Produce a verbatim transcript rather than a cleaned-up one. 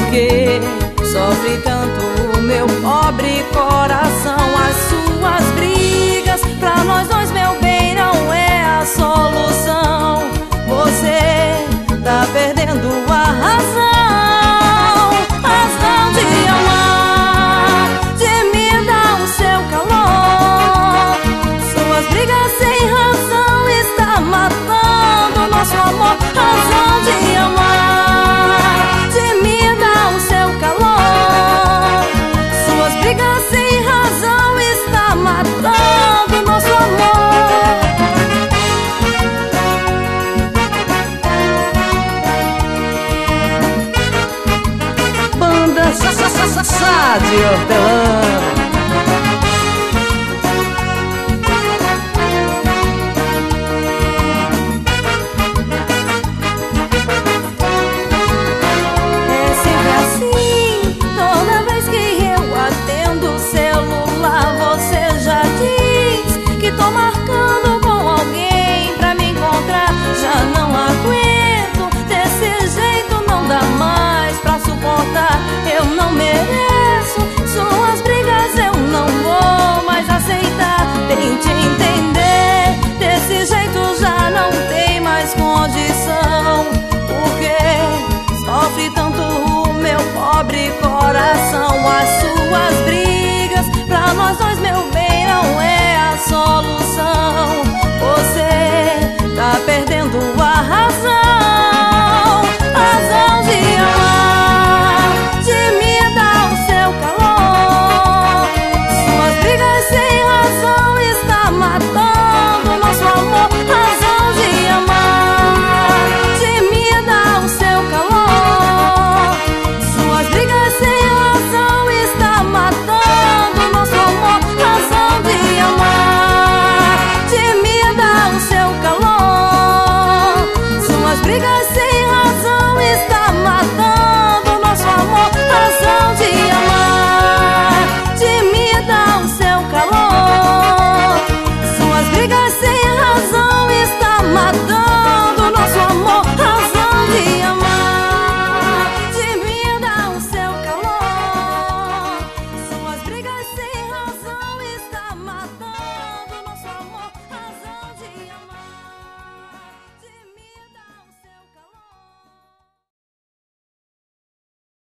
que sofre tanto o meu pobre coração? As suas brigas, pra nós dois, meu bem, não é a solução. Você tá perdendo a razão, razão de amar, de me dar o seu calor. Suas brigas sem razão está matando nosso amor. Razão de amar, de me dar o seu calor. Suas brigas sem razão está matando nosso amor. Banda Sassá de Hortelã. Tô marcando com alguém pra me encontrar. Já não aguento, desse jeito não dá mais pra suportar. Eu não mereço suas brigas, eu não vou mais aceitar. Tente entender, desse jeito já não tem mais condição. Porque sofre tanto o meu pobre coração. As suas brigas, pra nós dois, meu bem, não é a solução. Você